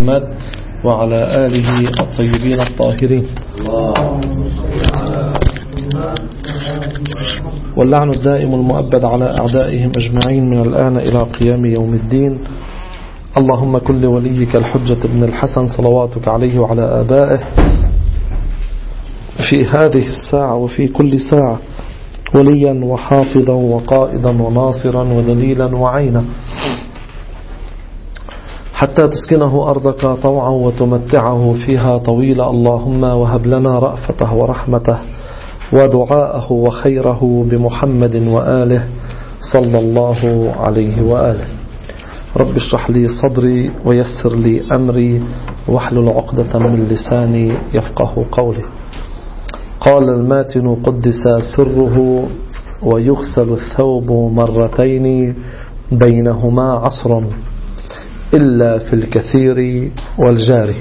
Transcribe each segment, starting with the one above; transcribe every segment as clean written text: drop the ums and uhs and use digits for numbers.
محمد وعلى آله الطيبين الطاهرين، واللعن الدائم المؤبد على أعدائهم أجمعين من الآن إلى قيام يوم الدين. اللهم كن لوليك الحجة بن الحسن صلواتك عليه وعلى آبائه في هذه الساعة وفي كل ساعة وليا وحافظا وقائدا وناصرا ودليلا وعينا، حتى تسكنه أرضك طوعا وتمتعه فيها طويلا. اللهم وهب لنا رأفته ورحمته ودعاءه وخيره بمحمد وآله صلى الله عليه وآله. رب اشرح لي صدري ويسر لي أمري واحلل عقدة من لساني يفقه قولي. قال الماتن قدس سره: ويغسل الثوب مرتين بينهما عصر إلا في الكثير والجاري.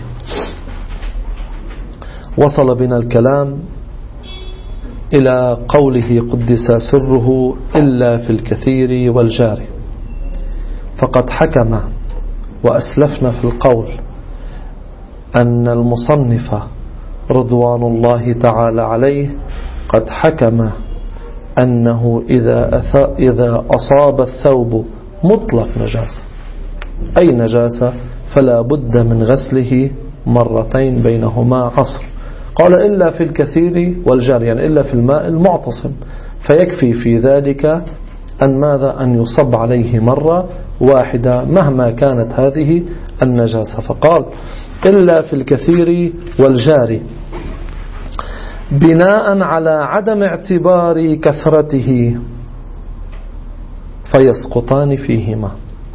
وصل بنا الكلام إلى قوله قدس سره إلا في الكثير والجاري، فقد حكم وأسلفنا في القول أن المصنف رضوان الله تعالى عليه قد حكم أنه إذا أصاب الثوب مطلق نجاسة، أي نجاسة، فلا بد من غسله مرتين بينهما عصر. قال إلا في الكثير والجاري، يعني إلا في الماء المعتصم، فيكفي في ذلك أن ماذا؟ أن يصب عليه مرة واحدة مهما كانت هذه النجاسة. فقال إلا في الكثير والجاري بناء على عدم اعتبار كثرته فيسقطان فيهما.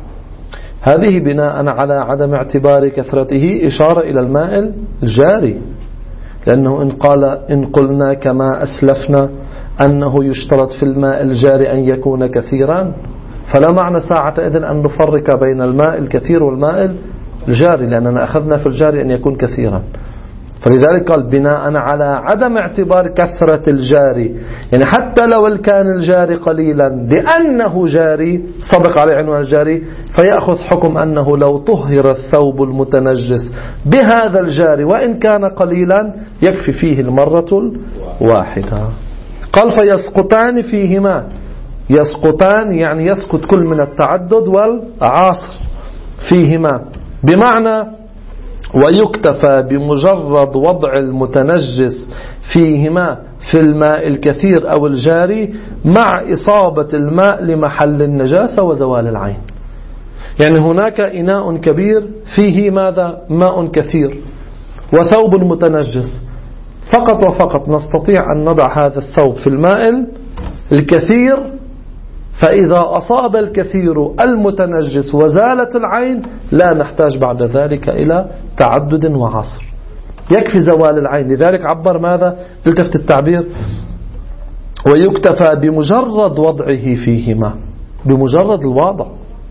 هذه بناء على عدم اعتبار كثرته إشارة إلى الماء الجاري، لأنه إن قلنا كما أسلفنا أنه يشترط في الماء الجاري أن يكون كثيرا، فلا معنى ساعة إذن أن نفرق بين الماء الكثير والماء الجاري، لأننا أخذنا في الجاري أن يكون كثيرا. فلذلك قال بناء على عدم اعتبار كثرة الجاري، يعني حتى لو كان الجاري قليلا لأنه جاري صدق عليه عنوان الجاري، فيأخذ حكم أنه لو طهر الثوب المتنجس بهذا الجاري وإن كان قليلا يكفي فيه المرة الواحدة. قال فيسقطان فيهما، يسقطان يعني يسقط كل من التعدد والعاصر فيهما، بمعنى ويكتفى بمجرد وضع المتنجس فيهما في الماء الكثير أو الجاري مع إصابة الماء لمحل النجاسة وزوال العين. يعني هناك إناء كبير فيه ماذا؟ ماء كثير وثوب متنجس، فقط وفقط نستطيع أن نضع هذا الثوب في الماء الكثير، فإذا أصاب الكثير المتنجس وزالت العين لا نحتاج بعد ذلك إلى تعدد وعصر، يكفي زوال العين. لذلك عبر ماذا؟ التفت التعبير ويكتفى بمجرد وضعه فيهما، بمجرد الوضع.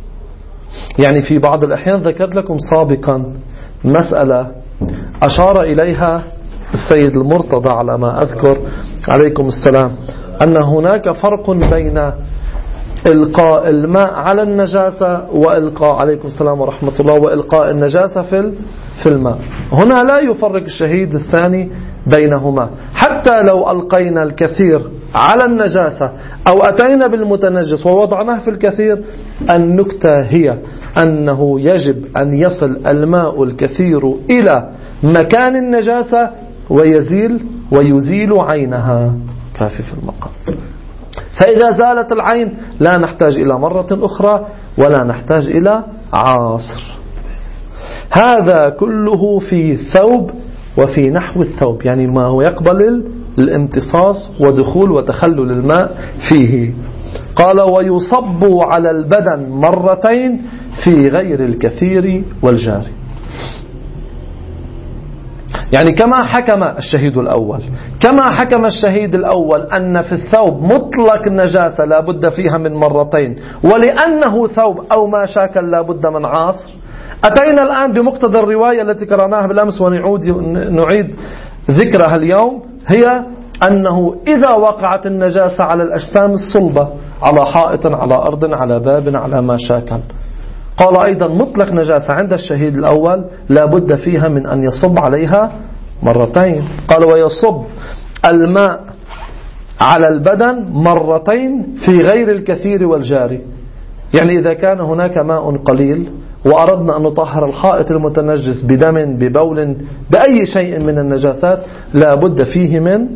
يعني في بعض الأحيان ذكرت لكم سابقا مسألة أشار إليها السيد المرتضى على ما أذكر عليكم السلام، أن هناك فرق بين إلقاء الماء على النجاسة وإلقاء عليكم السلام ورحمة الله وإلقاء النجاسة في الماء. هنا لا يفرق الشهيد الثاني بينهما، حتى لو ألقينا الكثير على النجاسة أو أتينا بالمتنجس ووضعناه في الكثير، النكتة هي أنه يجب أن يصل الماء الكثير إلى مكان النجاسة ويزيل عينها، كافي في المقام. فإذا زالت العين لا نحتاج إلى مرة أخرى ولا نحتاج إلى عاصر. هذا كله في ثوب وفي نحو الثوب، يعني ما هو يقبل الامتصاص ودخول وتخلل الماء فيه. قال ويصب على البدن مرتين في غير الكثير والجاري. يعني كما حكم الشهيد الأول أن في الثوب مطلق النجاسة لا بد فيها من مرتين، ولأنه ثوب أو ما شاكل لا بد من عاصر، أتينا الآن بمقتضى الرواية التي قرأناها بالأمس ونعيد ذكرها اليوم، هي أنه إذا وقعت النجاسة على الأجسام الصلبة، على حائط، على أرض، على باب، على ما شاكل، قال أيضا مطلق نجاسة عند الشهيد الأول لا بد فيها من أن يصب عليها مرتين. قال ويصب الماء على البدن مرتين في غير الكثير والجاري. يعني إذا كان هناك ماء قليل وأردنا أن نطهر الحائط المتنجس بدم ببول بأي شيء من النجاسات لا بد فيه من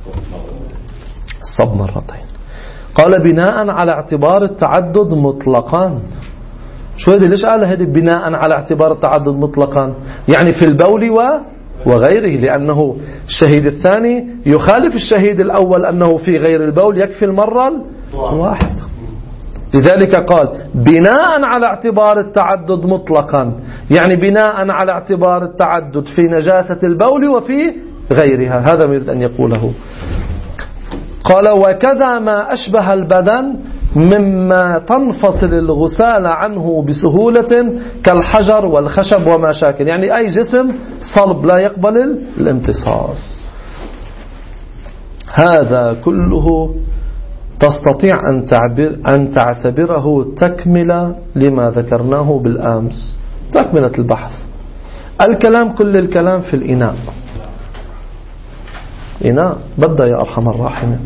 الصب مرتين. قال بناء على اعتبار التعدد مطلقا. شو هذه؟ ليش قال هذه بناء على اعتبار التعدد مطلقا؟ يعني في البول وغيره، لأنه الشهيد الثاني يخالف الشهيد الأول أنه في غير البول يكفي المرة الواحدة. لذلك قال بناء على اعتبار التعدد مطلقا، يعني بناء على اعتبار التعدد في نجاسة البول وفي غيرها. هذا ما يريد أن يقوله. قال وكذا ما أشبه البدن مما تنفصل الغسالة عنه بسهولة كالحجر والخشب وما شاكل، يعني أي جسم صلب لا يقبل الامتصاص. هذا كله تستطيع أن تعتبره تكملة لما ذكرناه بالأمس، تكملة البحث. الكلام كل الكلام في الإناء. إناء بدأ يا أرحم الراحمين.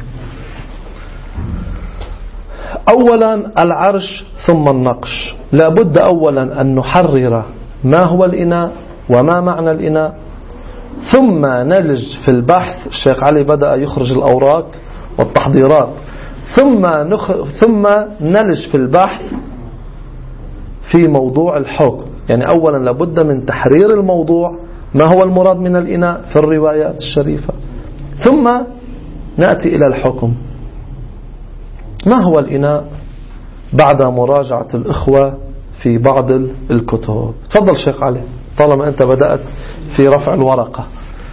أولا العرش ثم النقش. لا بد أولا أن نحرر ما هو الإناء وما معنى الإناء، ثم نلج في البحث. الشيخ علي بدأ يخرج الأوراق والتحضيرات، ثم نلج في البحث في موضوع الحكم. يعني أولا لابد من تحرير الموضوع، ما هو المراد من الإناء في الروايات الشريفة، ثم نأتي إلى الحكم. ما هو الإناء بعد مراجعة الإخوة في بعض الكتب. تفضل شيخ علي طالما أنت بدأت في رفع الورقة.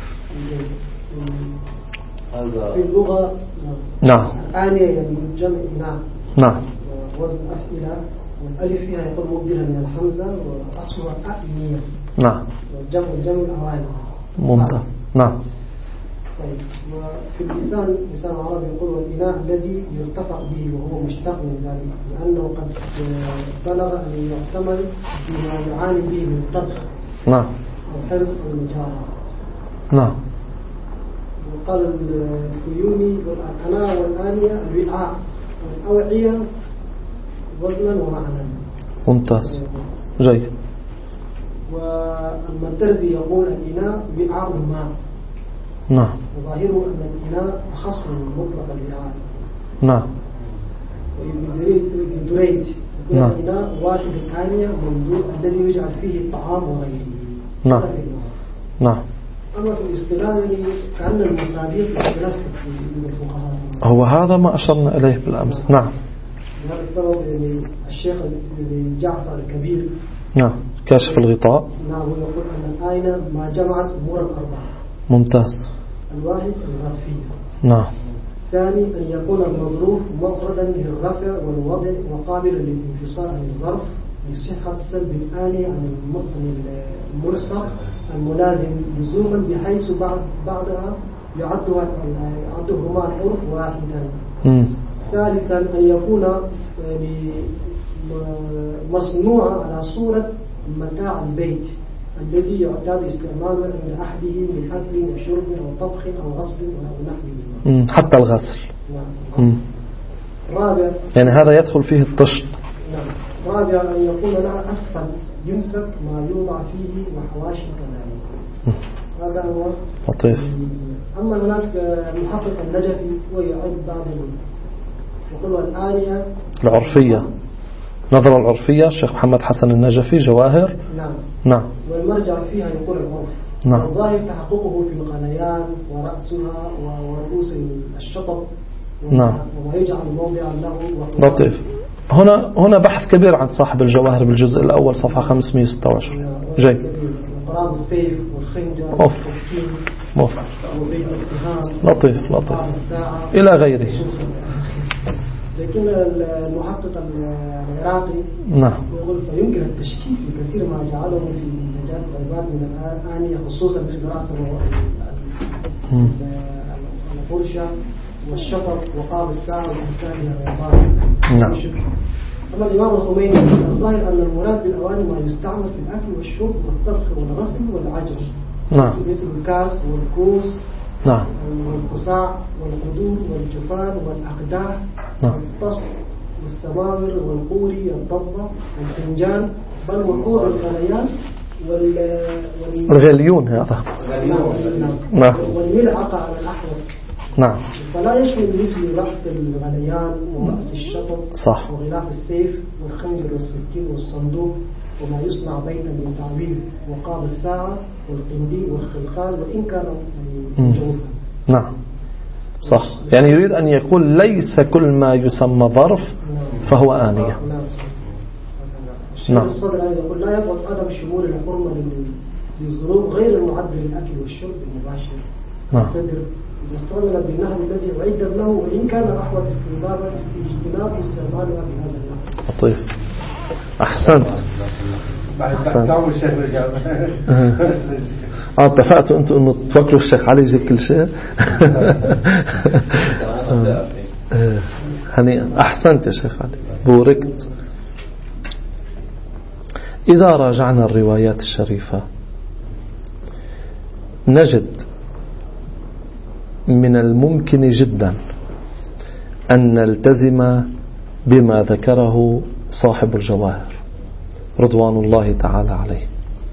في اللغة نعم آنية يعني جمع إناء. نعم. وزن أفئلة والألف فيها يقول مبدلا من الحمزة وأصلها أفئلية. نعم. والجمع الأواني. ممتاز. نعم. طيب وفي لسان العرب يقول الإناء الذي يرتفع به وهو مشتق من ذلك، لأنه قد بلغ أن يحتمل بما يعاني به من طبخ. نعم. وحرص المجارة. نعم. وقال الفيومي والأناء والآنية الوعاء والأوعية وزنا ومعنى. ممتاز جيد. والمنترزي يقول الإناء وعاء الماء. نعم. وظاهره أن الإناء أخص من مطلق الوعاء. نعم. وابن دريد يقول الإناء واحد الآنية موضوع الذي يجعل فيه الطعام وغيره. نعم. نعم. أما في الاصطلاح كأن المصادر اختلاف في الفقهاء. هو هذا ما أشرنا إليه بالأمس. نعم. هذا السبب يعني الشيخ جعفر الكبير نعم كاشف الغطاء. نعم يقول أن الآية ما جمعت أمور الأربعة. ممتاز. الواحد الظرفية. نعم. ثاني أن يكون المظروف مفردا للرفع والوضع وقابلا للانفصال عن الظرف لصحة سلب الآلي عن المرسخ الملازم لزوما بحيث بعدها يعدهما الحرف واحدا. ثالثا أن يكون مصنوعا على صورة متاع البيت الذي يعتاد استعماله عند أحده من أكل وشرب أو طبخ أو غسل أو نحوه. حتى الغسل. نعم. رابع يعني هذا يدخل فيه الطشت. نعم. رابع أن يكون لها أسفل يمسك ما يوضع فيه وحواشي كذلك. هذا هو لطيف. أما هناك محقق النجفي هو يعد بعض يقول الآية العرفية، نظرة العرفية الشيخ محمد حسن النجفي جواهر. نعم. نعم. والمرجع فيها يقول العرف. نعم. والظاهر تحققه في الغليان ورأسها ورؤوس الشطب. نعم. وما يجعل موضعا له. لطيف. هنا بحث كبير عن صاحب الجواهر بالجزء الأول صفحة 526. جيد. قرام السيف والخنجر والسكين. لطيف لطيف إلى غيره. لكن المحقق العراقي نعم يقول فيمكن التشكيك في كثير ما جعله في نجاة العباد من الآنية خصوصا مثل رأس الفرشة والشفر وقاب الساعة وإنسانها الرياضات. نعم. أما الإمام الخميني الظاهر أن المراد بالأواني ما يستعمل في الأكل والشرب والطبخ والغسل والعجن، نعم، مثل الكاس والكوس، نعم، والقصاع والقدور والجفان والأقداح، نعم، والطصف والسماور والقوري الضبة والفنجان، بل وقود الغليان الغليون هذا، نعم، والملعقة على الأحوط. نعم. فلا يشمل مثل رأس الغليان ورأس الشطر، صح، وغلاف السيف والخنجر والسكين والصندوق وما يصنع بيتا من تعويل وقاب الساعة والقنديل والخلقان وإن كان جوفا. نعم، صح. يعني يريد أن يقول ليس كل ما يسمى ظرف فهو آنية. الشيخ الصدر يقول لا يبعد عدم شمول الحرمة للظروف غير المعد للأكل والشرب المباشر. نعم. إذا استعمل بالنحو الذي أعد له وإن كان أحوط اجتناب استعمالها بهذا النحو. لطيف، أحسنت. اتفقتوا أنتوا أنه تفكروا الشيخ علي يجيب كل شيء. هنيئا، أحسنت يا شيخ علي، بوركت. إذا راجعنا الروايات الشريفة نجد من الممكن جدا أن نلتزم بما ذكره صاحب الجواهر رضوان الله تعالى عليه،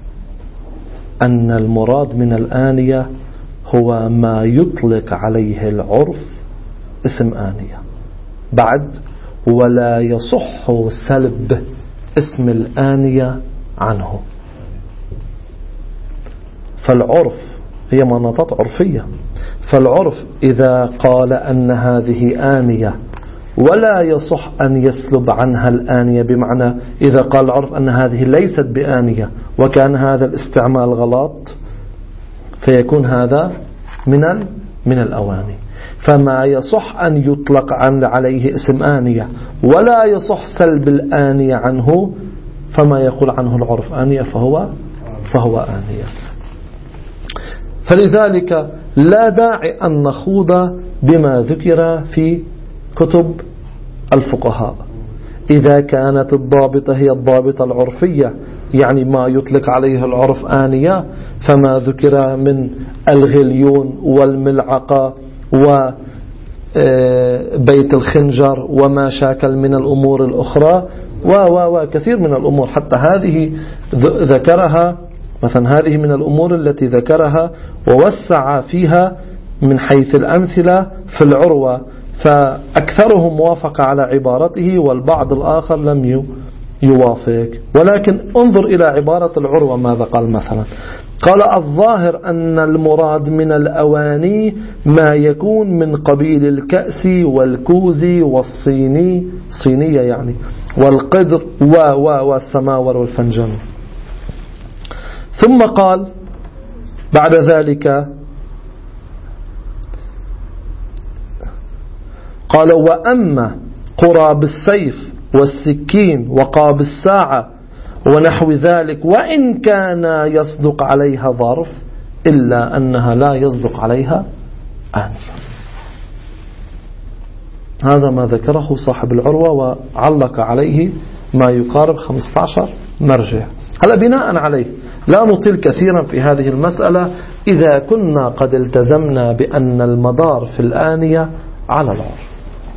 أن المراد من الآنية هو ما يطلق عليه العرف اسم آنية بعد، ولا يصح سلب اسم الآنية عنه. فالعرف هي مناطات عرفية، فالعرف إذا قال أن هذه آنية ولا يصح أن يسلب عنها الآنية، بمعنى إذا قال العرف أن هذه ليست بآنية وكان هذا الاستعمال غلط فيكون هذا من الأواني. فما يصح أن يطلق عليه اسم آنية ولا يصح سلب الآنية عنه، فما يقول عنه العرف آنية فهو آنية. فلذلك لا داعي أن نخوض بما ذكر في كتب الفقهاء إذا كانت الضابطة هي الضابطة العرفية، يعني ما يطلق عليه العرف آنية، فما ذكر من الغليون والملعقة وبيت الخنجر وما شاكل من الأمور الأخرى وكثير من الأمور، حتى هذه ذكرها مثلا، هذه من الأمور التي ذكرها ووسع فيها من حيث الأمثلة في العروة، فأكثرهم موافق على عبارته والبعض الآخر لم يوافق. ولكن انظر إلى عبارة العروة ماذا قال مثلا، قال الظاهر أن المراد من الأواني ما يكون من قبيل الكأس والكوز والصيني، صينية يعني، والقدر والسماور والفنجان. ثم قال بعد ذلك، قال وأما قراب السيف والسكين وقاب الساعة ونحو ذلك وإن كان يصدق عليها ظرف إلا أنها لا يصدق عليها آنية. هذا ما ذكره صاحب العروة وعلق عليه ما يقارب 15 مرجع. هلا بناء عليه لا نطيل كثيرا في هذه المسألة إذا كنا قد التزمنا بأن المدار في الآنية على العرف.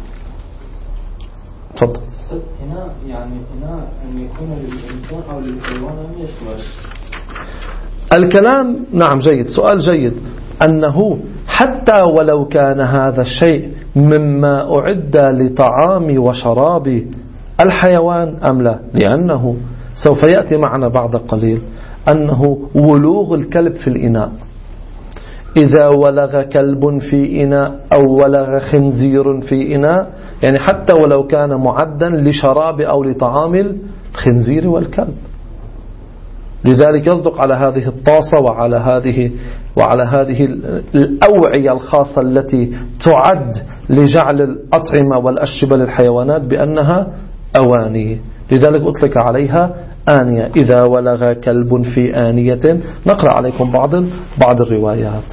تفضل. هنا يعني أن يكون للإنسان أو للحيوان يشمل الكلام. نعم، جيد، سؤال جيد. أنه حتى ولو كان هذا الشيء مما أعد لطعام وشراب الحيوان أم لا، لأنه سوف يأتي معنا بعد قليل أنه ولوغ الكلب في الإناء، إذا ولغ كلب في إناء أو ولغ خنزير في إناء، يعني حتى ولو كان معدا لشراب أو لطعام الخنزير والكلب، لذلك يصدق على هذه الطاسة وعلى هذه الأوعية الخاصة التي تعد لجعل الأطعمة والأشربة للحيوانات بأنها أواني، لذلك أطلق عليها آنية. إذا ولغ كلب في آنية، نقرأ عليكم بعض الروايات.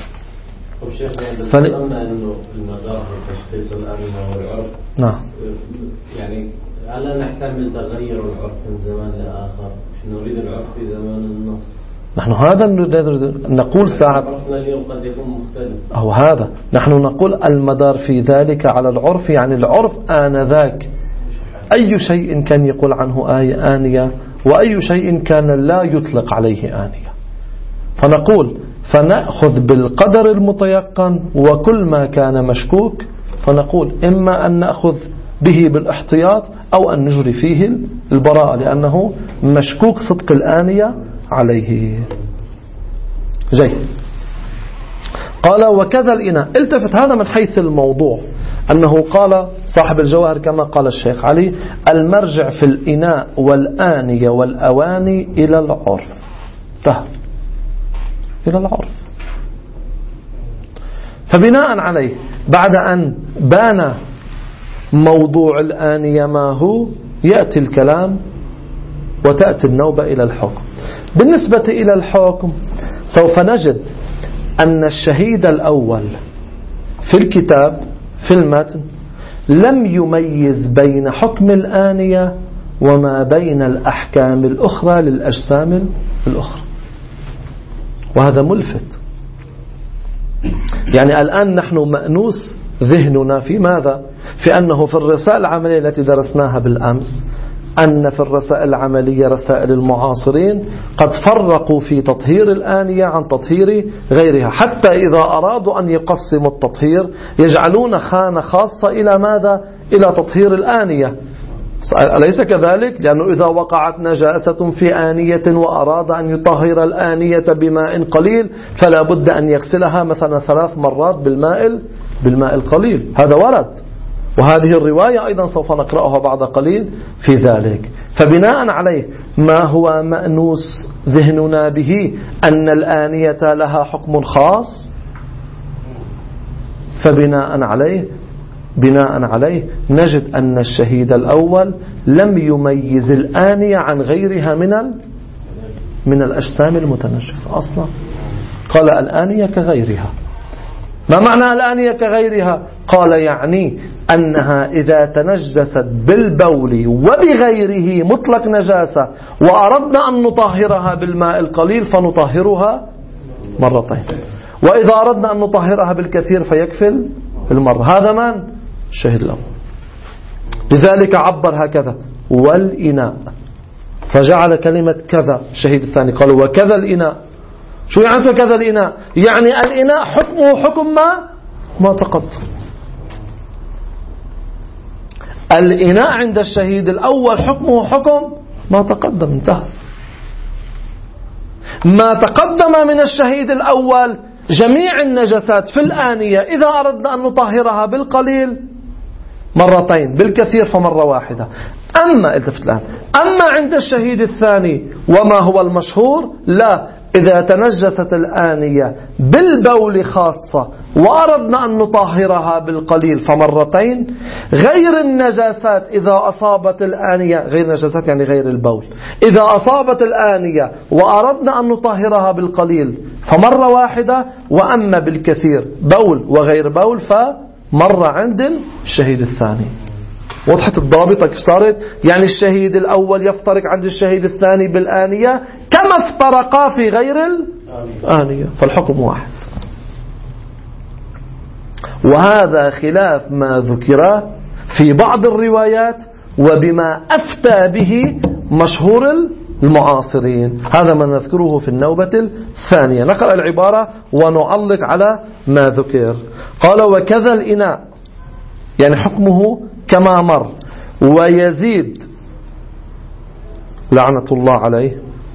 قلنا أنه المدار تشخيص الآنية والعرف، نعم، يعني لا نحتمل تغير العرف من زمان لآخر، نريد العرف في زمان النص. نحن هذا نقول ساعة عرفنا اليوم قد يكون مختلف. أو هذا نحن نقول المدار في ذلك على العرف، يعني العرف آنذاك أي شيء كان يقول عنه آنية وأي شيء كان لا يطلق عليه آنية. فنقول فنأخذ بالقدر المتيقن، وكل ما كان مشكوك فنقول إما أن نأخذ به بالاحتياط أو أن نجري فيه البراءة، لأنه مشكوك صدق الآنية عليه. جيد. قال وكذا الإناء. التفت هذا من حيث الموضوع، أنه قال صاحب الجواهر كما قال الشيخ علي: المرجع في الإناء والآنية والأواني إلى العرف. إلى العرف. فبناء عليه بعد أن بان موضوع الآنية ما هو، يأتي الكلام وتأتي النوبة إلى الحكم. بالنسبة إلى الحكم سوف نجد أن الشهيد الأول في الكتاب في المتن لم يميز بين حكم الآنية وما بين الأحكام الأخرى للأجسام الأخرى، وهذا ملفت. يعني الآن نحن مأنوس ذهننا في ماذا؟ في أنه في الرسائل العملية التي درسناها بالأمس، أن في الرسائل العملية رسائل المعاصرين قد فرقوا في تطهير الآنية عن تطهير غيرها، حتى إذا أرادوا أن يقسموا التطهير يجعلون خانة خاصة إلى ماذا؟ إلى تطهير الآنية. أليس كذلك؟ لأنه إذا وقعت نجاسة في آنية وأراد أن يطهر الآنية بماء قليل فلا بد أن يغسلها مثلا 3 مرات بالماء القليل. هذا ورد، وهذه الرواية أيضا سوف نقرأها بعد قليل في ذلك. فبناء عليه ما هو مأنوس ذهننا به أن الآنية لها حكم خاص، فبناء عليه نجد أن الشهيد الأول لم يميز الآنية عن غيرها من الأجسام المتنجسة أصلا. قال الآنية كغيرها. ما معنى الآنية كغيرها؟ قال يعني أنها إذا تنجست بالبول وبغيره مطلق نجاسة وأردنا أن نطهرها بالماء القليل فنطهرها مرتين، وإذا أردنا أن نطهرها بالكثير فيكفي المرة. هذا من؟ الشهيد الأول. لذلك عبر هكذا والإناء، فجعل كلمة كذا. الشهيد الثاني قال وكذا الإناء. شو يعني كذا الإناء؟ يعني الإناء حكمه حكم ما تقدم. الإناء عند الشهيد الأول حكمه حكم ما تقدم، انتهى. ما تقدم من الشهيد الأول جميع النجسات في الآنية إذا أردنا أن نطهرها بالقليل مرتين، بالكثير فمرة واحدة. أما عند الشهيد الثاني وما هو المشهور، لا، إذا تنجست الآنية بالبول خاصة وأردنا أن نطهرها بالقليل فمرتين، غير النجاسات إذا أصابت الآنية، غير النجاسات يعني غير البول، إذا أصابت الآنية وأردنا أن نطهرها بالقليل فمرة واحدة، وأما بالكثير بول وغير بول فمرة عند الشهيد الثاني. وضحت الضابطة كيف صارت؟ يعني الشهيد الأول يفترق عند الشهيد الثاني بالآنية كما افترقا في غير الآنية، فالحكم واحد. وهذا خلاف ما ذكر في بعض الروايات وبما أفتى به مشهور المعاصرين. هذا ما نذكره في النوبة الثانية. نقرأ العبارة ونعلق على ما ذكر. قال وكذا الإناء، يعني حكمه كما مر. ويزيد لعنة الله عليه،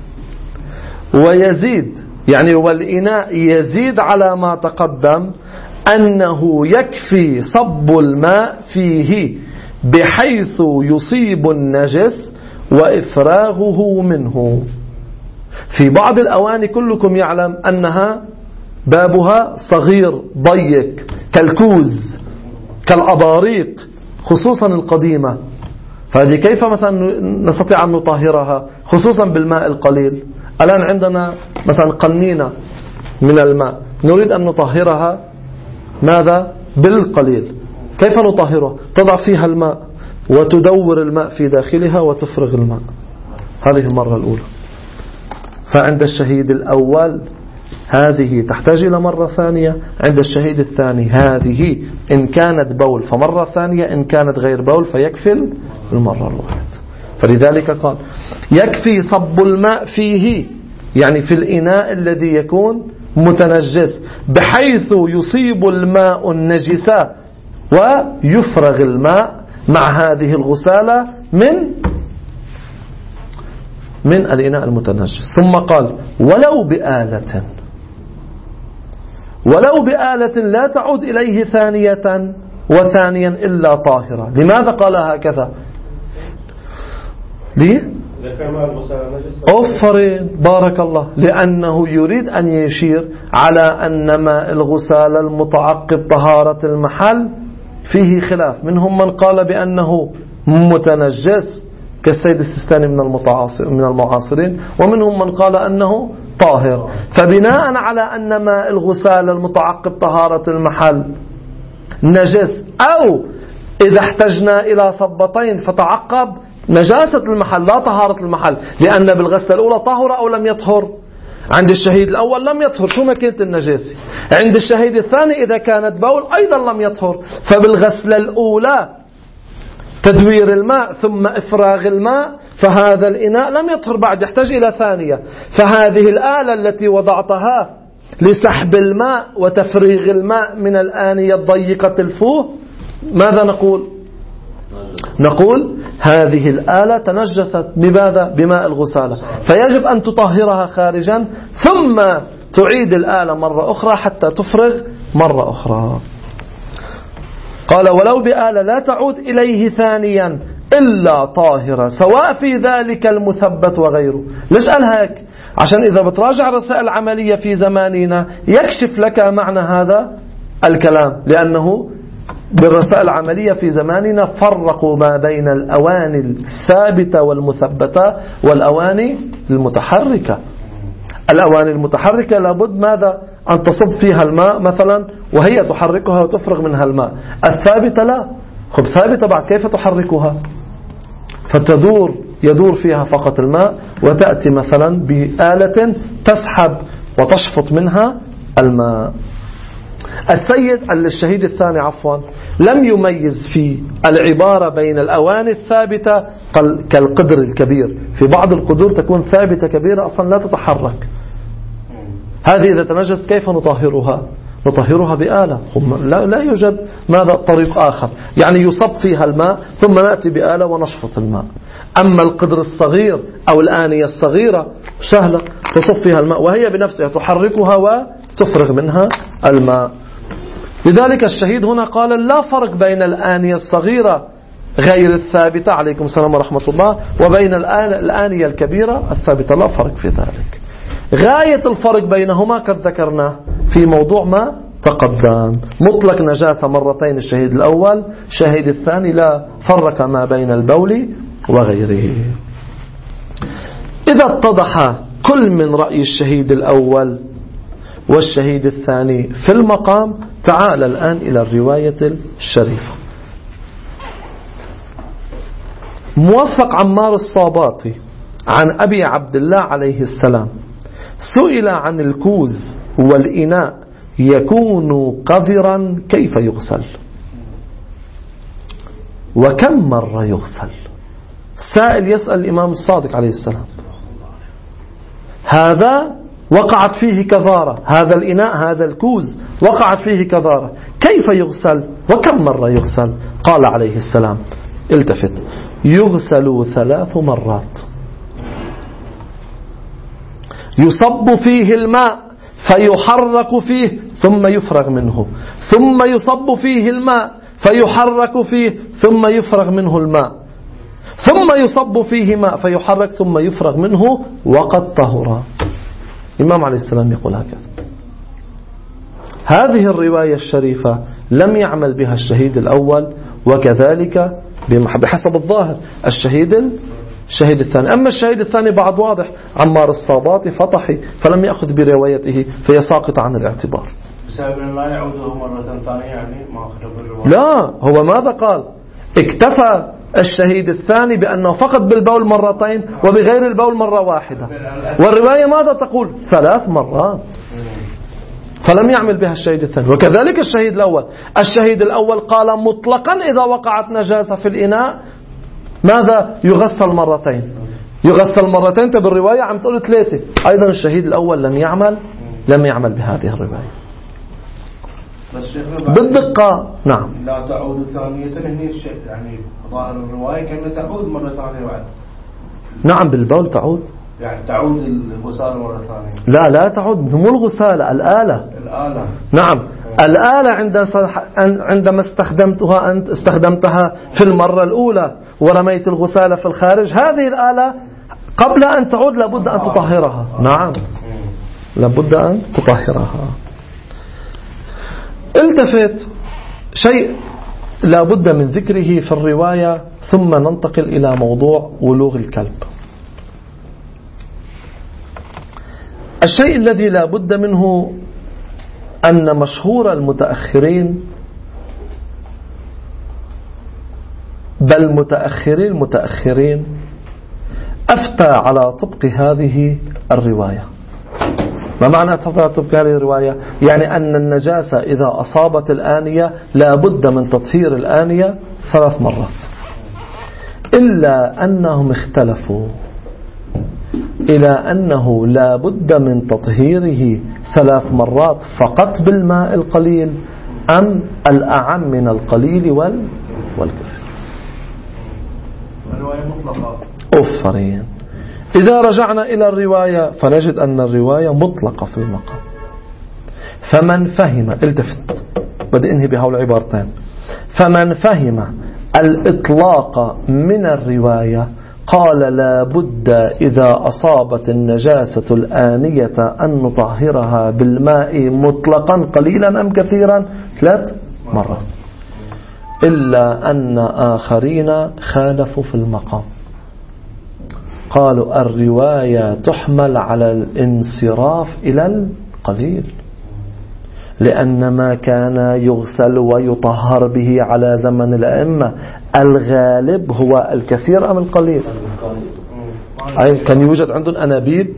ويزيد يعني والإناء يزيد على ما تقدم أنه يكفي صب الماء فيه بحيث يصيب النجس وإفراغه منه. في بعض الأواني كلكم يعلم أنها بابها صغير ضيق كالكوز كالأباريق خصوصا القديمة، فهذه كيف مثلا نستطيع أن نطهرها خصوصا بالماء القليل؟ الآن عندنا مثلا قنينة من الماء نريد أن نطهرها ماذا؟ بالقليل. كيف نطهرها؟ تضع فيها الماء وتدور الماء في داخلها وتفرغ الماء. هذه المرة الأولى. فعند الشهيد الأول هذه تحتاج إلى مرة ثانية. عند الشهيد الثاني هذه إن كانت بول فمرة ثانية، إن كانت غير بول فيكفي المرة الواحدة. فلذلك قال يكفي صب الماء فيه، يعني في الإناء الذي يكون متنجس، بحيث يصيب الماء النجس ويفرغ الماء مع هذه الغسالة من الإناء المتنجس. ثم قال ولو بآلة لا تعود إليه ثانية وثانيا إلا طاهرة. لماذا قال هكذا؟ ليه؟ أوفرين بارك الله، لأنه يريد أن يشير على أن ماء الغسالة المتعقب طهارة المحل فيه خلاف. منهم من قال بأنه متنجس كالسيد السيستاني من المعاصرين، ومنهم من قال أنه طاهر. فبناء على أن ماء الغسالة المتعقب طهارة المحل نجس، أو إذا احتجنا إلى صبتين فتعقب نجاسة المحل لا طهارة المحل، لأن بالغسلة الأولى طهر أو لم يطهر. عند الشهيد الأول لم يطهر، شو ما كانت النجاسة. عند الشهيد الثاني إذا كانت بول أيضا لم يطهر. فبالغسلة الأولى تدوير الماء ثم إفراغ الماء، فهذا الإناء لم يطهر بعد، يحتاج إلى ثانية. فهذه الآلة التي وضعتها لسحب الماء وتفريغ الماء من الآنية الضيقة الفوه، ماذا نقول؟ نقول هذه الآلة تنجست بماذا؟ بماء الغسالة، فيجب أن تطهرها خارجا ثم تعيد الآلة مرة أخرى حتى تفرغ مرة أخرى. قال ولو بآلة لا تعود إليه ثانيا إلا طاهرة، سواء في ذلك المثبت وغيره. ليش قال هيك؟ عشان إذا بتراجع رسائل عملية في زماننا يكشف لك معنى هذا الكلام، لأنه بالرسائل العملية في زماننا فرقوا ما بين الأواني الثابتة والمثبتة والأواني المتحركة. الأواني المتحركة لابد ماذا؟ أن تصب فيها الماء مثلا وهي تحركها وتفرغ منها الماء. الثابتة لا، خب ثابتة بعد كيف تحركها؟ يدور فيها فقط الماء، وتأتي مثلا بآلة تسحب وتشفط منها الماء. الشهيد الثاني لم يميز في العبارة بين الأواني الثابتة كالقدر الكبير. في بعض القدور تكون ثابتة كبيرة أصلا لا تتحرك، هذه إذا تنجست كيف نطهرها؟ نطهرها بآلة. لا يوجد ماذا طريق آخر، يعني يصب فيها الماء ثم نأتي بآلة ونشفط الماء. أما القدر الصغير أو الآنية الصغيرة سهلة، تصب فيها الماء وهي بنفسها تحركها وتفرغ منها الماء. لذلك الشهيد هنا قال لا فرق بين الآنية الصغيرة غير الثابتة عليكم السلام ورحمة الله وبين الآنية الكبيرة الثابتة، لا فرق في ذلك. غاية الفرق بينهما قد ذكرناه في موضوع ما تقدم. مطلق نجاسة مرتين الشهيد الأول، الشهيد الثاني لا، فرق ما بين البول وغيره. إذا اتضح كل من رأي الشهيد الأول والشهيد الثاني في المقام، تعال الآن إلى الرواية الشريفة. موثق عمار الصاباطي عن أبي عبد الله عليه السلام سئل عن الكوز والإناء يكون قذرا كيف يغسل وكم مرة يغسل. سائل يسأل الإمام الصادق عليه السلام، هذا وقعت فيه كذارة، هذا الإناء هذا الكوز وقعت فيه كذارة، كيف يغسل وكم مرة يغسل؟ قال عليه السلام، التفت، يغسل 3 مرات. يصب فيه الماء فيحرك فيه ثم يفرغ منه، ثم يصب فيه الماء فيحرك فيه ثم يفرغ منه الماء، ثم يصب فيه ماء فيحرك ثم يفرغ منه وقد طهر. الإمام عليه السلام يقول هكذا. هذه الرواية الشريفة لم يعمل بها الشهيد الأول، وكذلك بحسب الظاهر الشهيد الثاني. أما الشهيد الثاني بعد واضح، عمار الصاباطي فطحي فلم يأخذ بروايته، فهي ساقطة عن الاعتبار. بسبب أن لا يعوده مرة ثانية، يعني ما أخذ بالرواية. لا، هو ماذا قال؟ اكتفى الشهيد الثاني بأنه فقط بالبول مرتين وبغير البول مرة واحدة، والرواية ماذا تقول؟ 3 مرات، فلم يعمل بها الشهيد الثاني. وكذلك الشهيد الأول قال مطلقا إذا وقعت نجاسة في الإناء ماذا؟ يغسل مرتين. طب الرواية عم تقول 3. أيضا الشهيد الأول لم يعمل بهذه الرواية بالدقة. نعم. لا تعود ثانية هني يعني ظاهر الرواية كأنها تعود مرة ثانية بعد. نعم بالبول تعود، يعني تعود الغسالة مرة ثانية. لا تعود، مو الغسالة، الآلة. نعم الآلة عندما استخدمتها في المرة الأولى ورميت الغسالة في الخارج، هذه الآلة قبل أن تعود لابد أن تطهرها. نعم لابد أن تطهرها. التفت شيء لابد من ذكره في الرواية ثم ننتقل إلى موضوع ولوغ الكلب. الشيء الذي لابد منه أن مشهور المتأخرين بل متأخرين أفتى على طبق هذه الرواية. ما معنى أفتى على طبق هذه الرواية؟ يعني أن النجاسة إذا أصابت الآنية لابد من تطهير الآنية 3 مرات، إلا أنهم اختلفوا إلى أنه لابد من تطهيره 3 مرات فقط بالماء القليل أم الأعم من القليل والكثير. الرواية مطلقة. أفرين. إذا رجعنا إلى الرواية فنجد أن الرواية مطلقة في المقام. فمن فهم، التفت بدي أنهي بهول العبارتين، فمن فهم الإطلاق من الرواية قال لا بد إذا أصابت النجاسة الآنية أن نطهرها بالماء مطلقا قليلا أم كثيرا 3 مرات، إلا أن آخرين خالفوا في المقام، قالوا الرواية تحمل على الانصراف إلى القليل، لأن ما كان يغسل ويطهر به على زمن الأئمة الغالب هو الكثير أم القليل. كان يوجد عندهم أنابيب،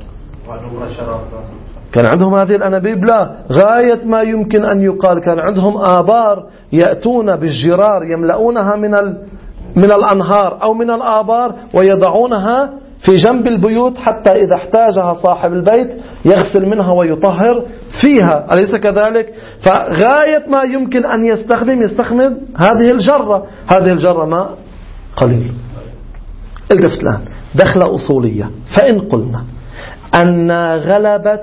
كان عندهم هذه الأنابيب؟ لا، غاية ما يمكن أن يقال كان عندهم آبار يأتون بالجرار يملؤونها من الأنهار أو من الآبار ويضعونها في جنب البيوت حتى إذا احتاجها صاحب البيت يغسل منها ويطهر فيها، أليس كذلك؟ فغاية ما يمكن أن يستخدم هذه الجرة ماء قليل. التفت الآن دخلة أصولية. فإن قلنا أن غلبة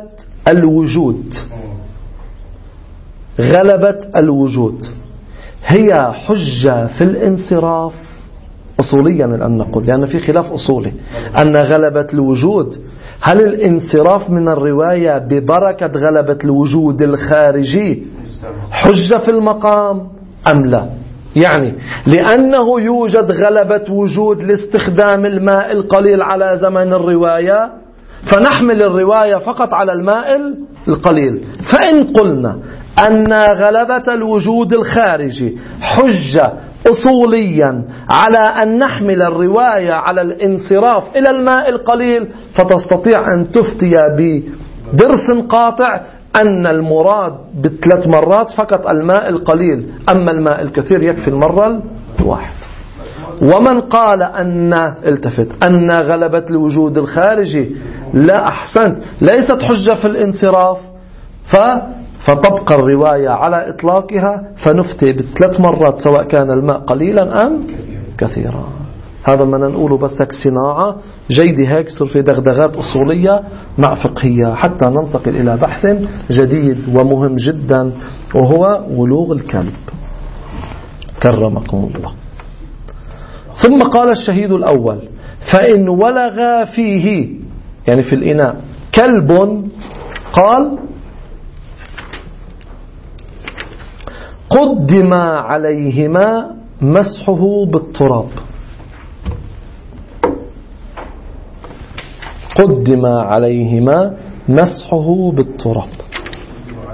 الوجود هي حجة في الانصراف أصوليا الآن نقول، لأن في خلاف أصولي أن غلبة الوجود، هل الانصراف من الرواية ببركة غلبة الوجود الخارجي حجة في المقام أم لا؟ يعني لأنه يوجد غلبة وجود لاستخدام الماء القليل على زمن الرواية فنحمل الرواية فقط على الماء القليل. فإن قلنا أن غلبة الوجود الخارجي حجة أصوليا على أن نحمل الرواية على الانصراف إلى الماء القليل، فتستطيع أن تفتي بدرس قاطع أن المراد ب3 مرات فقط الماء القليل، أما الماء الكثير يكفي المرة الواحدة. ومن قال أن غلبة الوجود الخارجي لا، أحسنت، ليست حجة في الانصراف، فتبقى الرواية على إطلاقها فنفتي ب3 مرات سواء كان الماء قليلا أم كثيرا. هذا ما نقوله بس هيك صناعة جيدة، هيك صار في دغدغات أصولية مع فقهية حتى ننتقل إلى بحث جديد ومهم جدا وهو ولوغ الكلب. كرمكم الله. ثم قال الشهيد الأول فإن ولغ فيه، يعني في الإناء، كلب، قال قدم عليهما مسحه بالتراب. قدم عليهما مسحه بالتراب.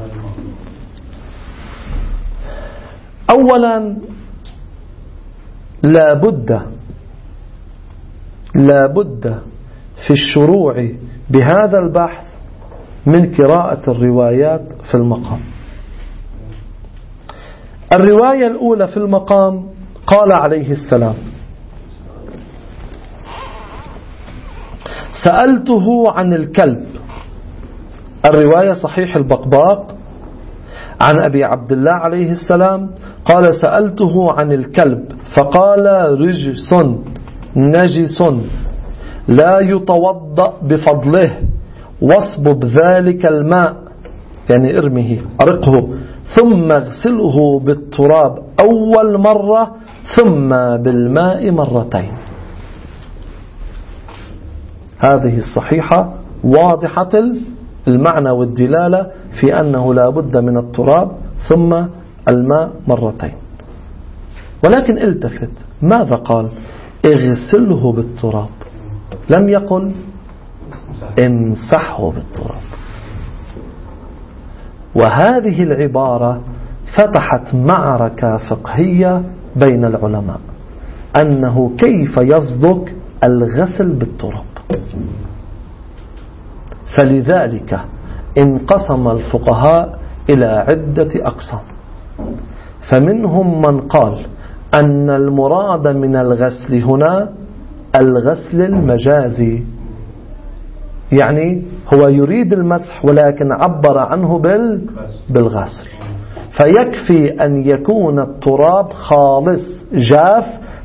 أولا لا بد في الشروع بهذا البحث من قراءة الروايات في المقام. الرواية الأولى في المقام قال عليه السلام: سألته عن الكلب. الرواية صحيح البقباق عن أبي عبد الله عليه السلام قال: سألته عن الكلب فقال: رجس نجس لا يتوضأ بفضله واصبب ذلك الماء، يعني ارمه أرقه، ثم اغسله بالتراب أول مرة ثم بالماء مرتين. هذه الصحيحة واضحة المعنى والدلالة في أنه لا بد من التراب ثم الماء مرتين. ولكن التفت، ماذا قال؟ اغسله بالتراب، لم يقل امسحه بالتراب. وهذه العبارة فتحت معركة فقهية بين العلماء، أنه كيف يصدق الغسل بالتراب. فلذلك انقسم الفقهاء إلى عدة أقسام. فمنهم من قال أن المراد من الغسل هنا الغسل المجازي، يعني هو يريد المسح ولكن عبر عنه بالغسل، فيكفي أن يكون التراب خالص جاف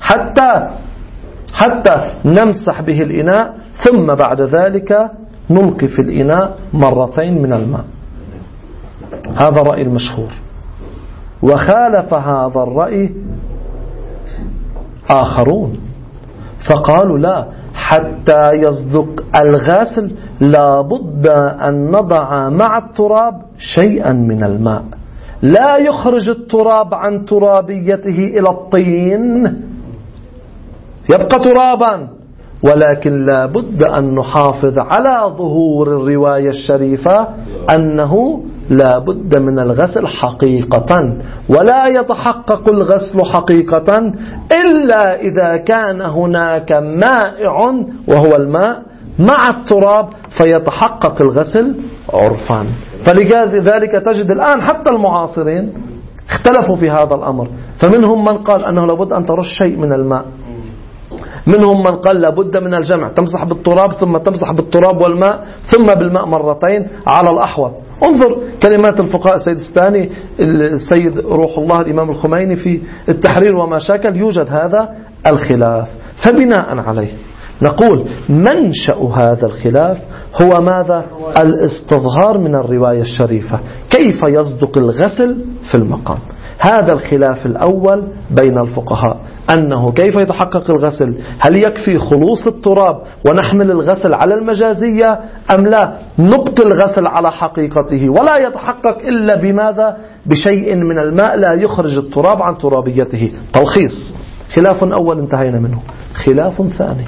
حتى نمسح به الإناء، ثم بعد ذلك نلقي في الإناء مرتين من الماء. هذا رأي المشهور. وخالف هذا الرأي آخرون فقالوا لا، حتى يصدق الغسل لا بد أن نضع مع التراب شيئا من الماء، لا يخرج التراب عن ترابيته إلى الطين، يبقى ترابا، ولكن لا بد أن نحافظ على ظهور الرواية الشريفة أنه لا بد من الغسل حقيقة، ولا يتحقق الغسل حقيقة إلا إذا كان هناك مائع وهو الماء مع التراب فيتحقق الغسل عرفان. فلذلك تجد الآن حتى المعاصرين اختلفوا في هذا الأمر، فمنهم من قال أنه لابد أن ترش شيء من الماء، منهم من قال لابد من الجمع، تمسح بالتراب ثم تمسح بالتراب والماء ثم بالماء مرتين على الأحوط. انظر كلمات الفقهاء السيد الثاني السيد روح الله الإمام الخميني في التحرير وما شاكل، يوجد هذا الخلاف. فبناء عليه نقول منشأ هذا الخلاف هو ماذا؟ الاستظهار من الرواية الشريفة، كيف يصدق الغسل في المقام. هذا الخلاف الأول بين الفقهاء، أنه كيف يتحقق الغسل، هل يكفي خلوص التراب ونحمل الغسل على المجازية أم لا نبقي الغسل على حقيقته ولا يتحقق إلا بماذا؟ بشيء من الماء لا يخرج التراب عن ترابيته. تلخيص خلاف أول انتهينا منه. خلاف ثاني،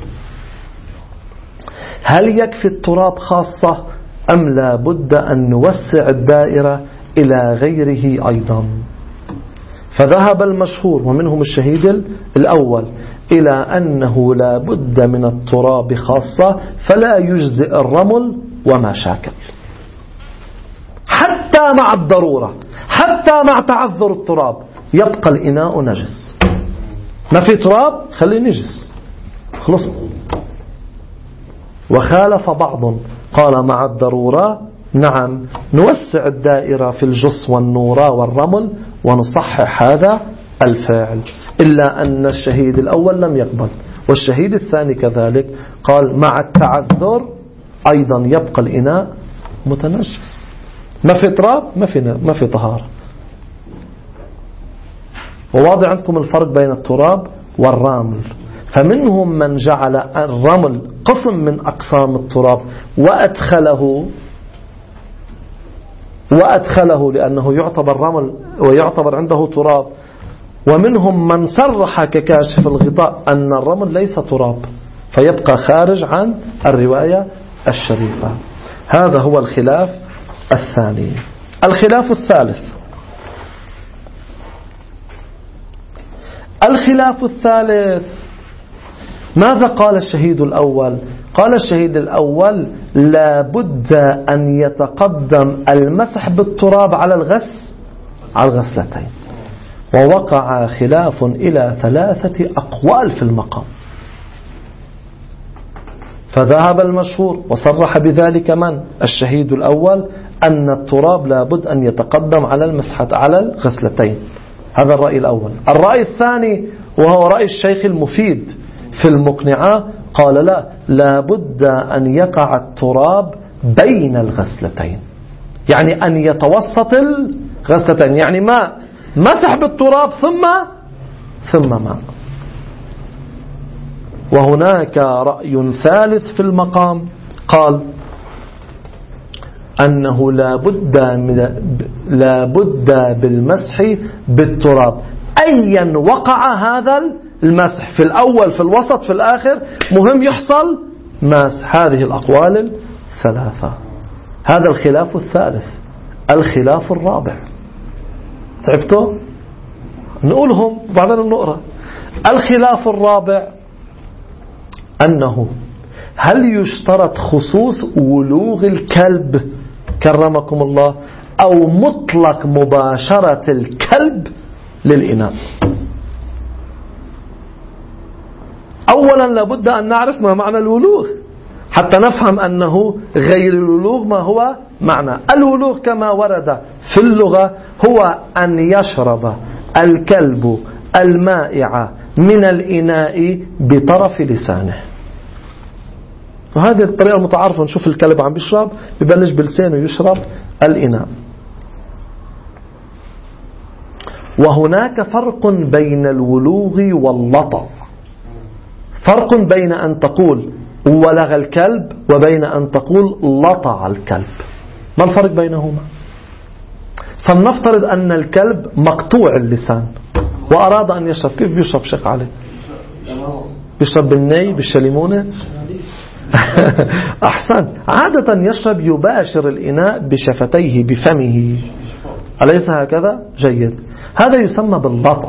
هل يكفي التراب خاصة أم لا بد أن نوسع الدائرة إلى غيره أيضا؟ فذهب المشهور ومنهم الشهيد الأول إلى أنه لا بد من التراب خاصة، فلا يجزئ الرمل وما شاكل حتى مع الضرورة، حتى مع تعذر التراب يبقى الإناء نجس. ما في تراب خليه نجس خلص. وخالف بعض قال مع الضرورة نعم نوسع الدائرة في الجص والنورة والرمل ونصحح هذا الفاعل، إلا أن الشهيد الأول لم يقبل، والشهيد الثاني كذلك قال مع التعذر أيضا يبقى الإناء متنجس، ما في تراب ما في طهارة. وواضع عندكم الفرق بين التراب والرمل. فمنهم من جعل الرمل قسم من أقسام التراب وأدخله لأنه يعتبر رمل ويعتبر عنده تراب، ومنهم من صرح ككاشف الغطاء أن الرمل ليس تراب فيبقى خارج عن الرواية الشريفة. هذا هو الخلاف الثاني. الخلاف الثالث الخلاف الثالث، ماذا قال الشهيد الأول؟ قال الشهيد الأول لا بد أن يتقدم المسح بالتراب على الغسلتين. ووقع خلاف إلى 3 أقوال في المقام، فذهب المشهور وصرح بذلك من؟ الشهيد الأول، أن التراب لا بد أن يتقدم على المسحة على الغسلتين. هذا الرأي الأول. الرأي الثاني وهو رأي الشيخ المفيد في المقنعة، قال لا بد أن يقع التراب بين الغسلتين، يعني أن يتوسط الغسلتين، يعني ماء مسح بالتراب ثم ماء. وهناك رأي ثالث في المقام قال أنه لا بد بالمسح بالتراب، أيا وقع هذا المسح، في الأول في الوسط في الآخر، مهم يحصل مسح. هذه الأقوال 3. هذا الخلاف الثالث. الخلاف الرابع، تعبتوا؟ نقولهم وبعدين نقرأ. الخلاف الرابع أنه هل يشترط خصوص ولوغ الكلب كرمكم الله أو مطلق مباشرة الكلب للإناء؟ أولا لابد أن نعرف ما معنى الولوغ حتى نفهم أنه غير الولوغ ما هو معنى الولوغ. كما ورد في اللغة هو أن يشرب الكلب المائع من الإناء بطرف لسانه، وهذه الطريقة المتعارفة. نشوف الكلب عم بيشرب، ببلش بلسانه يشرب الإناء. وهناك فرق بين الولوغ واللطع، فرق بين أن تقول ولغ الكلب وبين أن تقول لطع الكلب. ما الفرق بينهما؟ فلنفترض أن الكلب مقطوع اللسان وأراد أن يشرب، كيف بيشرب شيخ علي؟ بيشرب بالني بالشليمونة؟ أحسن. عادة يشرب يباشر الإناء بشفتيه بفمه، أليس هكذا؟ جيد. هذا يسمى باللطع.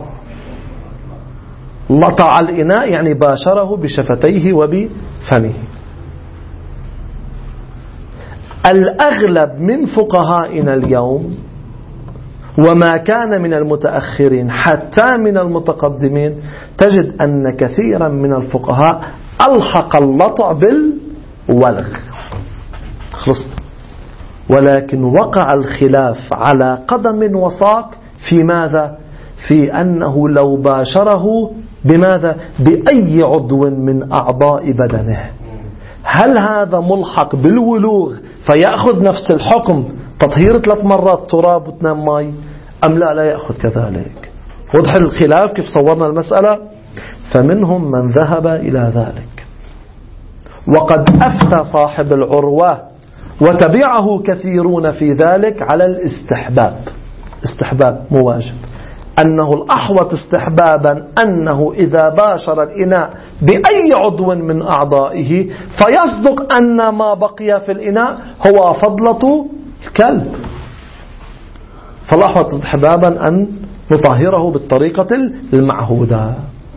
لطع الإناء يعني باشره بشفتيه وبفمه. الأغلب من فقهائنا اليوم وما كان من المتأخرين حتى من المتقدمين تجد أن كثيرا من الفقهاء ألحق اللطع بالولغ. خلص. ولكن وقع الخلاف على قدم وساق في ماذا؟ في أنه لو باشره بماذا؟ بأي عضو من أعضاء بدنه، هل هذا ملحق بالولوغ فيأخذ نفس الحكم تطهير 3 مرات تراب و2 ماء أم لا يأخذ كذلك؟ وضح الخلاف كيف صورنا المسألة. فمنهم من ذهب إلى ذلك، وقد أفتى صاحب العروة وتبعه كثيرون في ذلك على الاستحباب، استحباب مواجب، أنه الأحوط استحبابا أنه إذا باشر الإناء بأي عضو من أعضائه فيصدق أن ما بقي في الإناء هو فضلة الكلب، فالأحوط استحبابا أن نطهره بالطريقة المعهودة.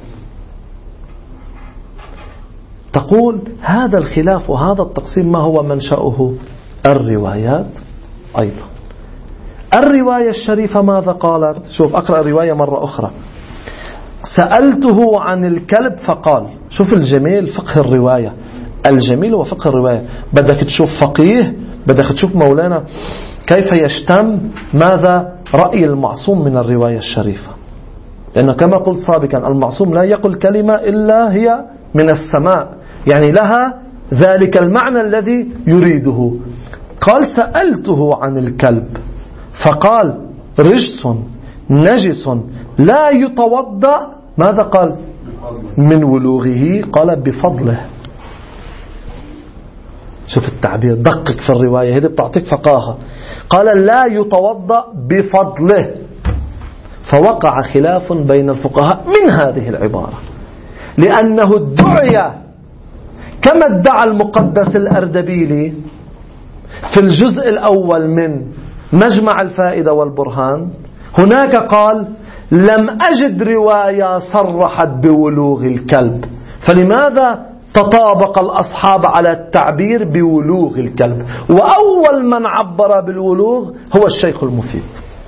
تقول هذا الخلاف وهذا التقسيم ما هو منشأه؟ الروايات أيضا. الرواية الشريفة ماذا قالت؟ شوف أقرأ الرواية مرة أخرى. سألته عن الكلب فقال. شوف الجميل فقه الرواية، الجميل وفقه الرواية. بدك تشوف فقيه، بدك تشوف مولانا كيف يشتم ماذا رأي المعصوم من الرواية الشريفة، لأنه كما قلت سابقا المعصوم لا يقول كلمة إلا هي من السماء، يعني لها ذلك المعنى الذي يريده. قال سألته عن الكلب فقال رجس نجس لا يتوضأ. ماذا قال؟ من ولوغه. قال بفضله. شوف التعبير، دقق في الرواية، هذه بتعطيك فقاهة. قال لا يتوضأ بفضله. فوقع خلاف بين الفقهاء من هذه العبارة، لأنه ادعي كما ادعى المقدس الأردبيلي في الجزء الأول من مجمع الفائدة والبرهان. هناك قال لم أجد رواية صرحت بولوغ الكلب، فلماذا تطابق الأصحاب على التعبير بولوغ الكلب؟ وأول من عبر بالولوغ هو الشيخ المفيد.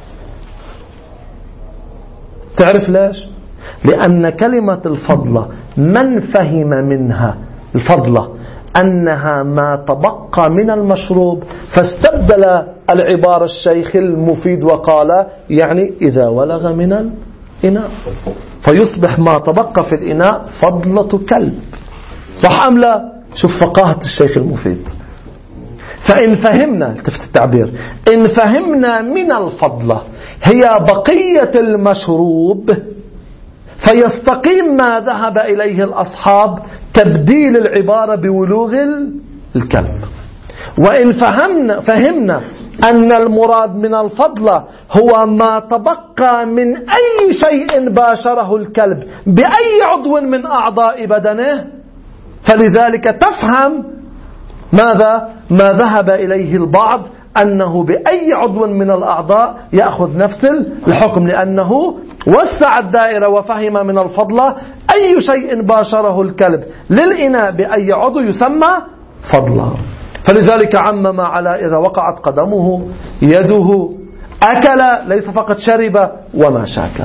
تعرف ليش؟ لأن كلمة الفضلة من فهم منها الفضلة أنها ما تبقى من المشروب، فاستبدل العبارة الشيخ المفيد وقال يعني إذا ولغ من الإناء، فيصبح ما تبقى في الإناء فضلة كلب. صح أم لا؟ شوف فقاهة الشيخ المفيد. فإن فهمنا، التفت التعبير، إن فهمنا من الفضلة هي بقية المشروب، فيستقيم ما ذهب إليه الأصحاب تبديل العبارة بولوغ الكلب. وإن فهمنا أن المراد من الفضلة هو ما تبقى من أي شيء باشره الكلب بأي عضو من أعضاء بدنه، فلذلك تفهم ماذا؟ ما ذهب إليه البعض أنه بأي عضو من الأعضاء يأخذ نفس الحكم، لأنه وسع الدائرة وفهم من الفضلة أي شيء باشره الكلب للإناء بأي عضو يسمى فضلا. فلذلك عمم على إذا وقعت قدمه يده أكل، ليس فقط شرب وما شاكل.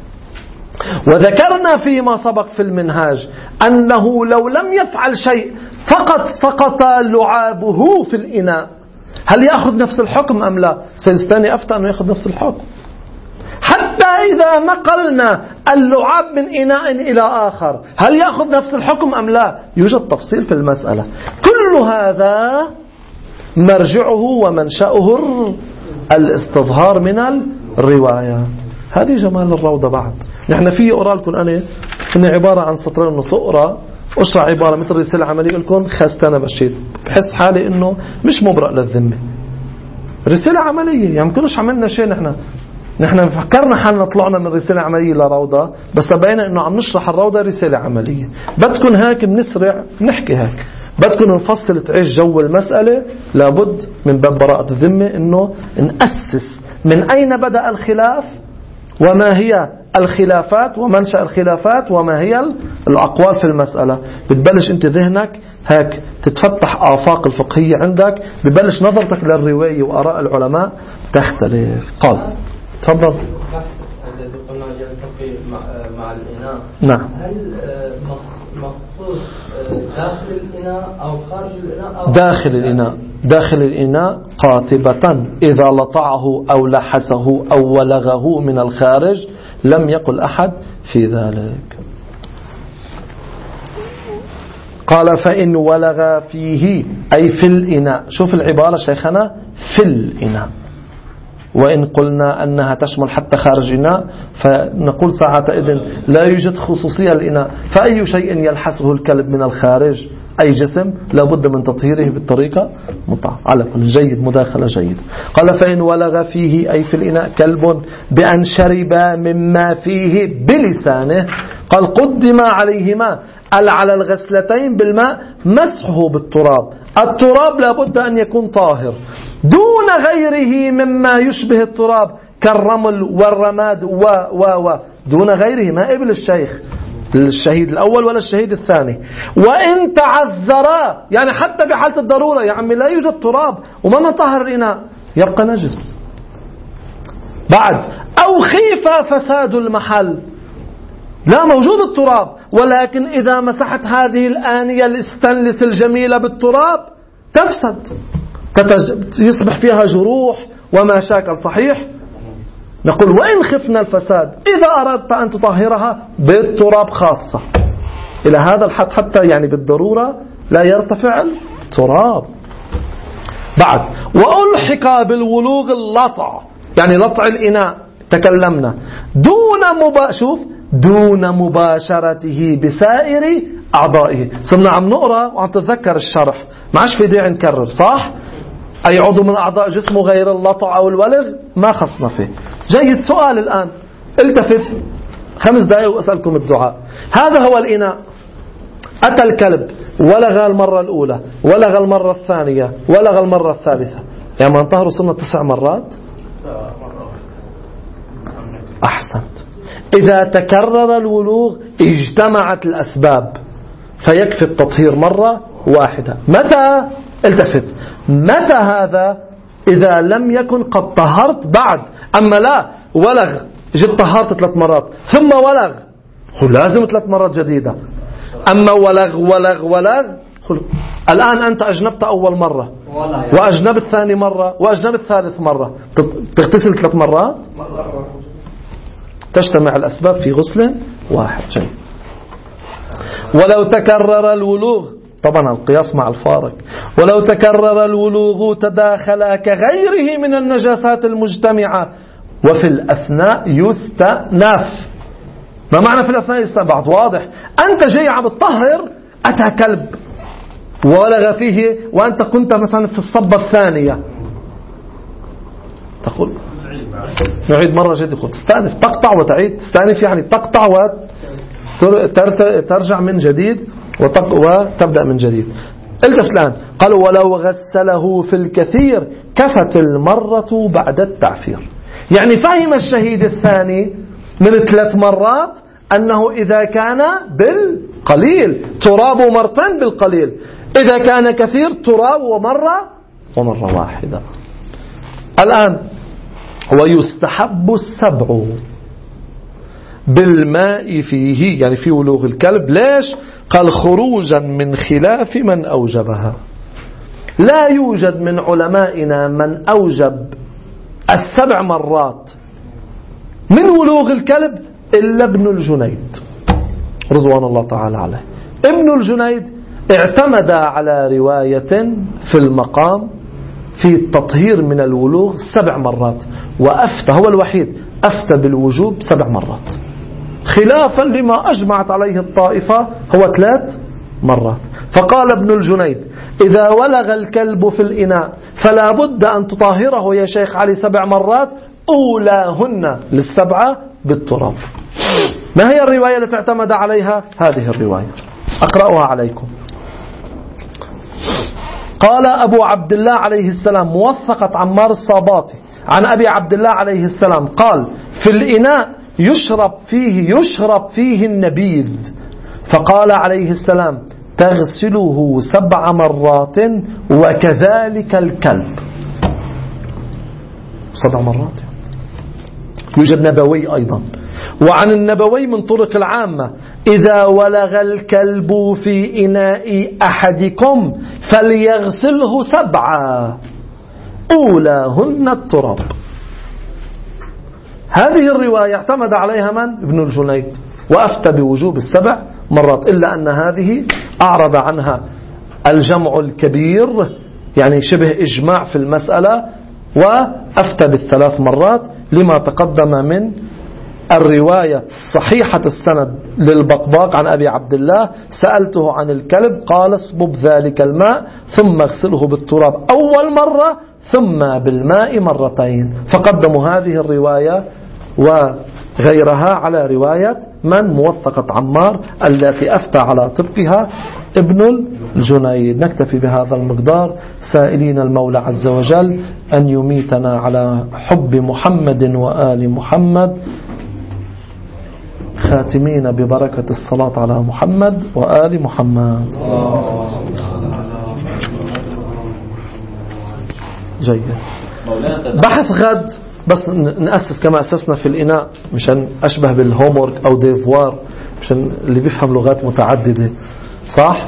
وذكرنا فيما سبق في المنهاج أنه لو لم يفعل شيء فقط سقط لعابه في الإناء، هل يأخذ نفس الحكم أم لا؟ سيستاني أفتى أنه يأخذ نفس الحكم. حتى إذا نقلنا اللعاب من إناء إلى آخر هل يأخذ نفس الحكم أم لا؟ يوجد تفصيل في المسألة. كل هذا مرجعه ومنشأه الاستظهار من الرواية. هذه جمال الروضة. بعد نحن فيه أقرأ لكم أنا كنا عبارة عن سطرين ونص، أقرأ أشرح عبارة مثل رسالة عملية لكم خاستنا بشير، بحس حالي إنه مش مبرأ للذمة. رسالة عملية يعني كلش عملنا شيء. نحن فكرنا حالنا طلعنا من رسالة عملية لروضة، بس بينا إنه عم نشرح الروضة رسالة عملية. بدكن هيك بنسرع نحكي هيك، بدكن نفصل تعيش جو المسألة. لابد من باب براءة الذمة إنه نأسس من أين بدأ الخلاف، وما هي الخلافات ومنشأ الخلافات، وما هي الأقوال في المسألة. بتبلش أنت ذهنك هيك تتفتح آفاق الفقهية عندك، ببلش نظرتك للرواية وآراء العلماء تختلف. قال تفضل. الذي قلنا يلتقي مع الإناء، نعم، هل مخصوص داخل الإناء أو خارج الإناء أو داخل الإناء؟ داخل الإناء قاطبة، إذا لطعه أو لحسه أو ولغه من الخارج لم يقل أحد في ذلك. قال فإن ولغ فيه أي في الإناء. شوف العبارة شيخنا، في الإناء. وإن قلنا أنها تشمل حتى خارج الإناء فنقول ساعتئذ لا يوجد خصوصية الإناء، فأي شيء يلحسه الكلب من الخارج أي جسم لابد من تطهيره بالطريقة مطاع. على كل جيد، مداخلة جيد. قال فإن ولغ فيه أي في الإناء كلب بأن شرب مما فيه بلسانه، قال قدم عليهما على الغسلتين بالماء مسحه بالتراب. التراب لابد أن يكون طاهر دون غيره مما يشبه التراب كالرمل والرماد دون غيره، ما قبل الشهيد الأول ولا الشهيد الثاني. وإن تعذرا يعني حتى بحالة الضرورة، يا عمي لا يوجد تراب وما نطهر الإناء يبقى نجس. بعد أو خيف فساد المحل، لا موجود التراب، ولكن إذا مسحت هذه الآنية الاستانلس الجميلة بالتراب تفسد، يصبح فيها جروح وما شاكل. صحيح؟ نقول وإن خفنا الفساد إذا أردت أن تطهرها بالتراب خاصة إلى هذا الحد، حتى يعني بالضرورة لا يرتفع التراب. بعد وألحق بالولوغ اللطع، يعني لطع الإناء تكلمنا دون مباشرته بسائر أعضائه. صرنا عم نقرأ وعم تتذكر الشرح، ما عادش في داعي نكرر. صح؟ أي عضو من أعضاء جسمه غير اللطع أو الولغ ما خصنا فيه. جيد. سؤال الآن، التفت 5 دقائق وأسألكم الدعاء. هذا هو الإناء، أتى الكلب ولغ المرة الأولى، ولغ المرة الثانية، ولغ المرة الثالثة، يعني ما انطهروا صرنا 9 مرات. أحسنت. إذا تكرر الولوغ اجتمعت الأسباب فيكفي التطهير مرة واحدة. متى؟ التفت، متى هذا؟ إذا لم يكن قد طهرت بعد. أما لا ولغ، جيت طهرت 3 مرات ثم ولغ، لازم 3 مرات جديدة. أما ولغ الآن أنت أجنبت أول مرة وأجنبت ثاني مرة وأجنبت ثالث مرة، تغتسل 3 مرات، تجتمع الأسباب في غسل واحد. شيء. ولو تكرر الولوغ، طبعا القياس مع الفارق، ولو تكرر الولوغ تداخل كغيره من النجاسات المجتمعة وفي الأثناء يستأنف. ما معنى في الأثناء يستأنف؟ بعد واضح، أنت جاي عم تطهر، أتى كلب ولغ فيه وأنت كنت مثلا في الصبة الثانية، تقول نعيد مرة جديدة، تستأنف، تقطع وتعيد. تستأنف يعني تقطع وترجع من جديد وتبدأ من جديد. التفت الآن، قالوا ولو غسله في الكثير كفت المرة بعد التعفير. يعني فهم الشهيد الثاني من 3 مرات أنه إذا كان بالقليل تراب مرتين بالقليل، إذا كان كثير تراب ومرة واحدة. الآن ويستحب السبع بالماء فيه، يعني في ولوغ الكلب. ليش؟ قال خروجا من خلاف من أوجبها. لا يوجد من علمائنا من أوجب 7 مرات من ولوغ الكلب إلا ابن الجنيد رضوان الله تعالى عليه. ابن الجنيد اعتمد على رواية في المقام في التطهير من الولوغ 7 مرات، وأفتى، هو الوحيد أفتى بالوجوب 7 مرات، خلافا لما أجمعت عليه الطائفة هو 3 مرات. فقال ابن الجنيد إذا ولغ الكلب في الإناء فلا بد أن تطهره يا شيخ علي 7 مرات، أولاهن لل7 بالتراب. ما هي الرواية التي اعتمد عليها؟ هذه الرواية أقرأها عليكم. قال أبو عبد الله عليه السلام، موثقة عمار الصاباتي عن أبي عبد الله عليه السلام قال في الإناء يشرب فيه النبيذ. فقال عليه السلام تغسله 7 مرات وكذلك الكلب. 7 مرات. يوجد نبوي أيضا، وعن النبوي من طرق العامة إذا ولغ الكلب في إناء أحدكم فليغسله 7 أولاهن التراب. هذه الرواية اعتمد عليها من؟ ابن الجنيد، وأفتى بوجوب 7 مرات، إلا أن هذه أعرض عنها الجمع الكبير، يعني شبه إجماع في المسألة، وأفتى ب3 مرات لما تقدم من الرواية صحيحة السند للبقباق عن أبي عبد الله سألته عن الكلب قال اصبب ذلك الماء ثم اغسله بالتراب أول مرة ثم بالماء مرتين. فقدموا هذه الرواية وغيرها على رواية من؟ موثقة عمار التي أفتى على طبقها ابن الجنيد. نكتفي بهذا المقدار سائلين المولى عز وجل أن يميتنا على حب محمد وآل محمد، خاتمين ببركة الصلاة على محمد وآل محمد. جيد. بحث غد بس نأسس كما أسسنا في الإناء مشان أشبه بالهومورك أو ديفوار، مشان اللي بيفهم لغات متعددة. صح؟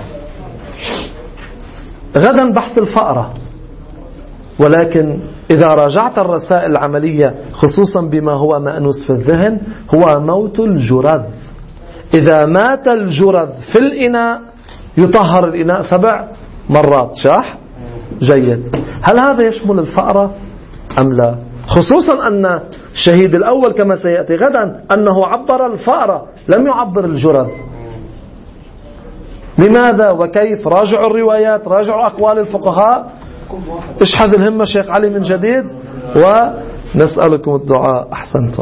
غدا بحث الفأرة، ولكن إذا راجعت الرسائل العملية خصوصا بما هو مأنوس في الذهن هو موت الجرذ. إذا مات الجرذ في الإناء يطهر الإناء 7 مرات. صح؟ جيد. هل هذا يشمل الفأرة أم لا؟ خصوصا أن الشهيد الأول كما سيأتي غدا أنه عبر الفأرة لم يعبر الجرذ. لماذا وكيف؟ راجعوا الروايات، راجعوا أقوال الفقهاء. اشحذ الهمة شيخ علي من جديد، ونسألكم الدعاء. أحسنتم.